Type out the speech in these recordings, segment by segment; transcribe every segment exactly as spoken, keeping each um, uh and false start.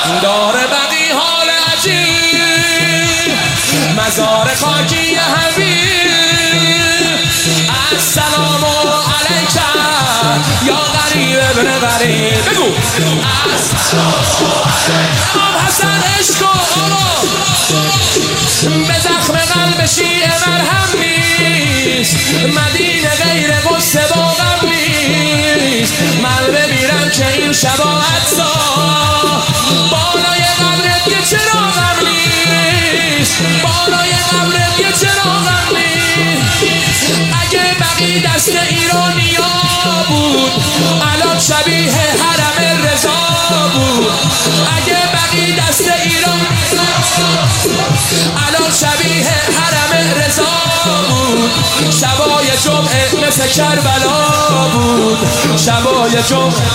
داره بقی حال عجیب مزار خاکی حبیب السلام علیک یا غریب ابن غریب بگو امام حسن عشق کن به زخم قلب شیعه مرهم نیست مدینه غیر قصه با غم نیست من بمیرم که این شباهت سا بالای قبرت که چرا غم نیست بالای قبرت که چرا غم نیست اگه بقی دست ایرانیا بود الان شبیه حرم رضا بود اگه بقی دست ایران الان شبیه حرم رضا بود شبای جمعه مثل کربلا بود شبای جمعه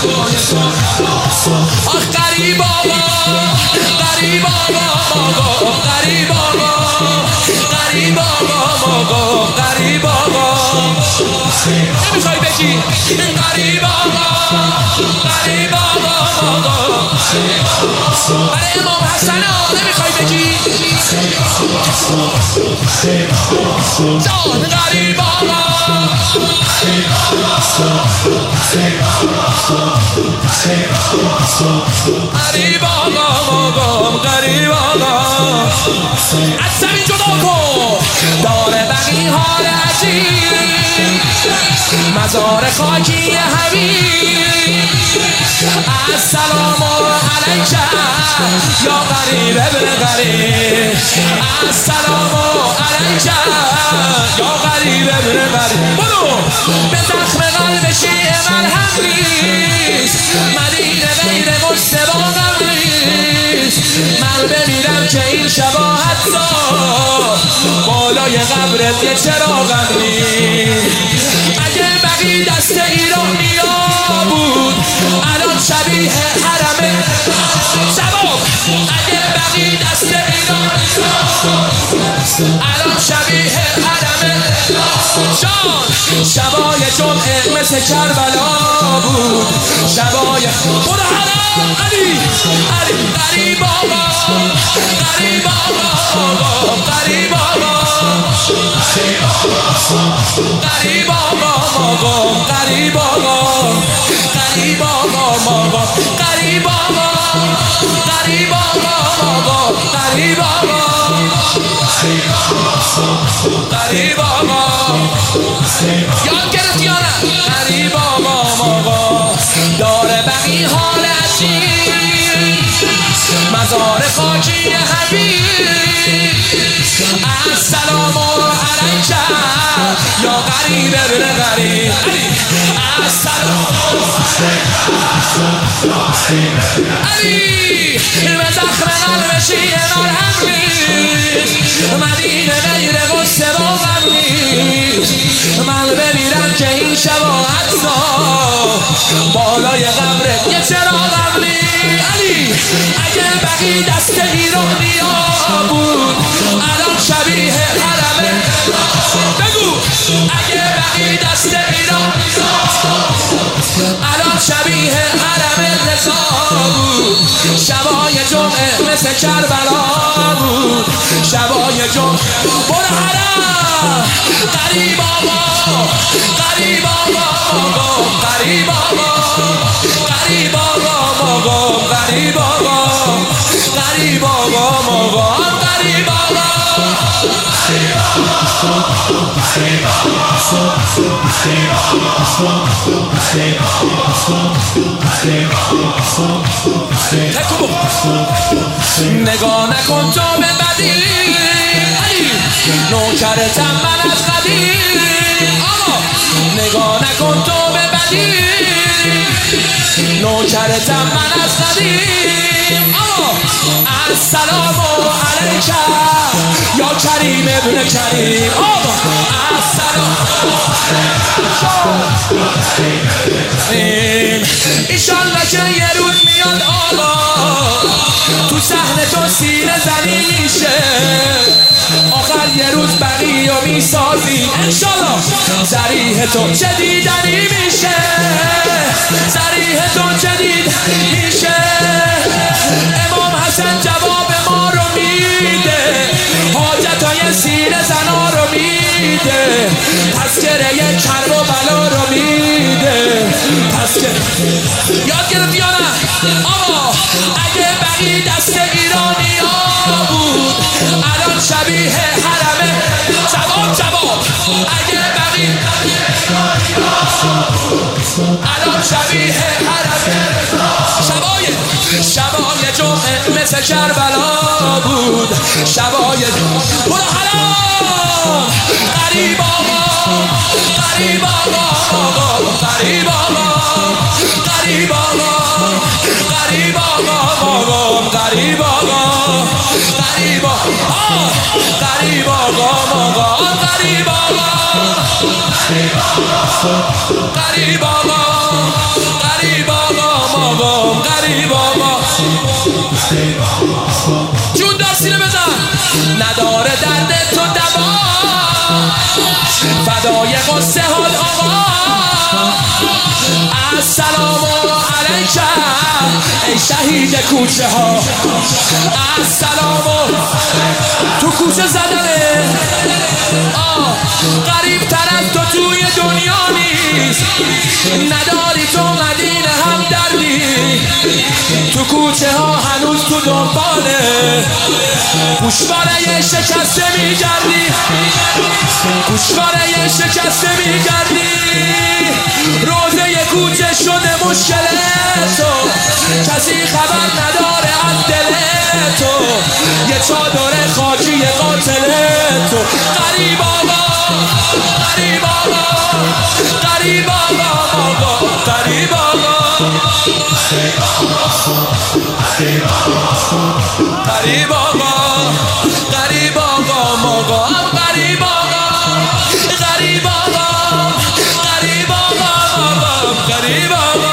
آخ غریب آقا غریب آقا غریب آقا غریب آقا غریب آقا نمیخوای بگی غریب آقا غریب آقا برای امام حسن نمیخوای بگی جان غریب آقا غریب آقا غریب آقا از زمین جدا کن داره بقی حال عجیب مزار خاکی حبیب السلام علیک یا غریب ابن غریب السلام علیک یا غریب ابن غریب برو به زخم قلب شیعه مرهم نیست مدینه غیر قصه با غم نیست من بمیرم که این شباهت دار بالای قبرت یه چراغم نیست اگه بقی دست ایرانیا بود الان شبیه حرم شباب اگه بقی دست ایرانیا الان شبیه حرم جان شبای جمعه مثل کربلا بود شبای برو حرم علی علی غریب آقا غریب آقا غریب آقا غریب آقا غریب آقا غریب آقا غریب آقا غریب آقا غریب آقا غریب آقا یاد گرفت یا نه غریب آقا داره بقی حال عجیب مزار خاکی حبیب السلام علیک یا غریب ابن غریب السلام علی به زخم قلب شیعه مرهم نیست مدینه غیر قصه با غم نیست من بمیرم که این شباهت سا بالای قبرت یه چراغم نیست علی اگه بقی دست ایرانیا بود الان شبیه حرم بگو اگه بقی دست ایرانیا الان شبیه حرم رضا بود شبای جمعه مثل کربلا بود شبای جمعه برو حرم غریب آقا غریب آقا غریب آقا غریب آقا غریب آقا غریب آقا غریب آقا نگاه نکن تو به بدی نوکرتم من از قدیم نگاه نکن تو به بدی نوکرتم من از قدیم السلام علیک یا کریم ابن کریم السلام ایشالله که یه روز میاد آقا تو صحنه تو سینه زنی میشه آخر یه روز بقی و میسازی انشالله ذریح تو جدیدنی میشه ذریح تو جدید میشه امام یاد گرفت یا نه؟ آقا اگه بقی دست ایرانی ها بود الان شبیه حرمه. جواب جواب اگه بقی الان شبیه حرمه. شبای شبای جمعه مثل کربلا بود. شبای برو حرام قریب آقا قریب آقا قریب آقا قریب آقا قریب آقا قریب آقا قریب آقا قریب آقا قریب آقا قریب آقا قریب آقا قریب آقا جون دستینه بزن. نداره درد تو دوا فدای قصه حال آقا. السلام علیکم ای شهید کوچه ها. السلام تو کوچه زدنه. آه قریب تر از تو توی دنیا نیست. نداری تو مدینه هم دردی. تو کوچه ها هنوز تو دنباله گوشواره شکسته میگردی. گوشواره شکسته میگردی. روزه کوچه شده مشکل تو. کسی خبر نداره از دل تو. یه چادر خاکی قاتل تو. قریب آقا قریب آقا قریب آقا قریب آقا قریب آقا قریب آقا ماغا قریب آقا قریب آقا قریب آقا قریب آقا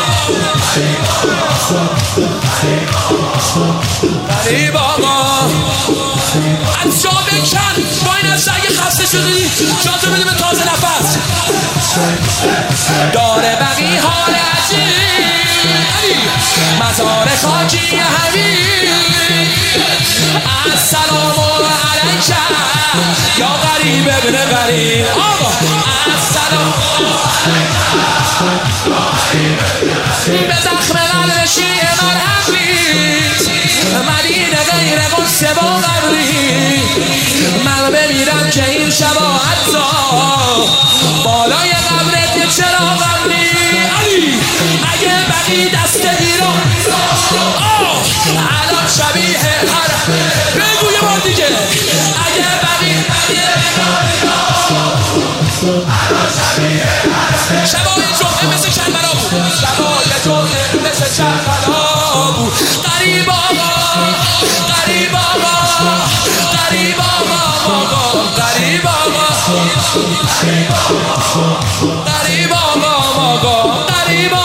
قریب آقا. از جا بکن با این از اگه خسته شدی جاتو بدیم تازه نفس. داره بقی حال عجیب مزار خاکی حبیب. السلام علیکم یا غریب ابن غریب. آقا السلام به زخم قلب شیعه مرهم نیست. مدینه غیر قصه با قبری. من بمیرم که این شبا حتی بالای قبرت چراغم نی. اگه بقی دست ایران الان شبیه حرم. بگو یه بار دیگه اگه بقی شبای جمعه مثل کربلا بود. شبای جمعه مثل کربلا بود. قریب آقا قریب آقا قریب آقا قریب آقا قریب آقا قریب آقا